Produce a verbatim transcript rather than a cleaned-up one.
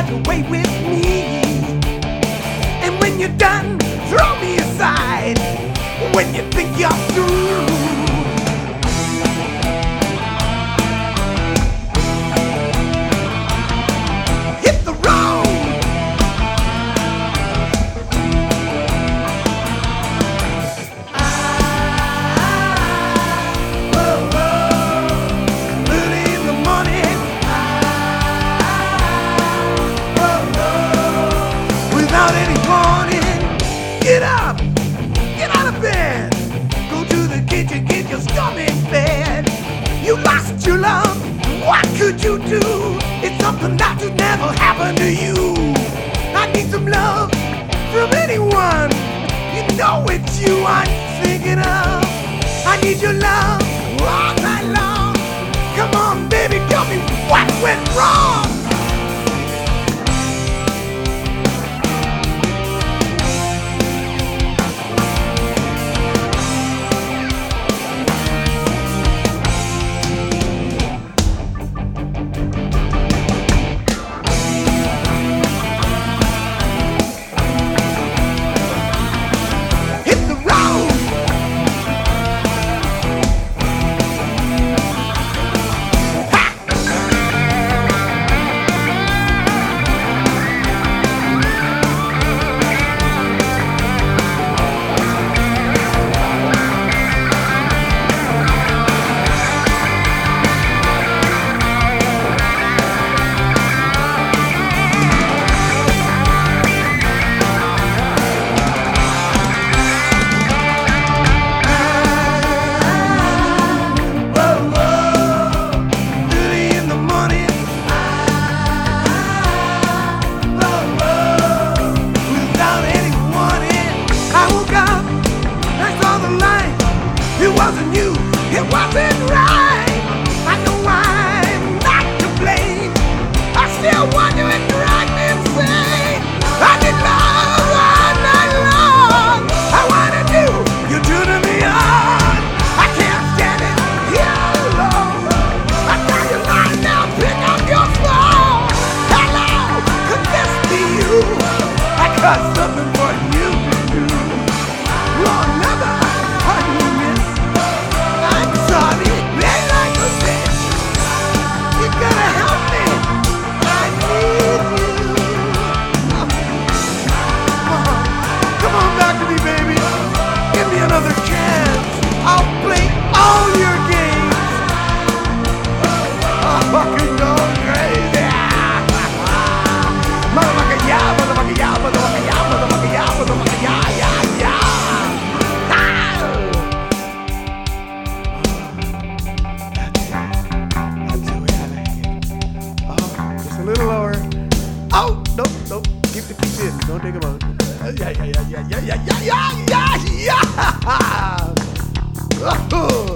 away with me. And when you're done, throw me aside when you think you're through. Hit the road. Without any warning, get up, get out of bed, go to the kitchen, get your stomach fed. You lost your love, what could you do? It's something that should never happen to you. I need some love from anyone, you know it's you I'm thinking of. I need your love all night long. Come on baby, tell me what went wrong. It wasn't you, it wasn't right. I know I'm not to blame. I still want you and drive me insane. I did love all night long. I wanted you, you turning me on. I can't stand it here alone. I tell you right now, pick up your phone. Hello, could this be you? I got something for you to do. You're another honey miss. I'm sorry, play like a bitch. You gotta help me. I need you. Come on, come on back to me, baby. Give me another chance. I'll play all your games. I'll fucking go crazy. Motherfucker, yeah, motherfucker, yeah, motherfucker, yeah, motherfucker, yeah, motherfucker, yeah, yeah, yeah. A little lower. Oh, nope, nope. Keep the keep in. Don't take them out. Yeah, yeah, yeah, yeah, yeah, yeah, yeah, yeah, yeah.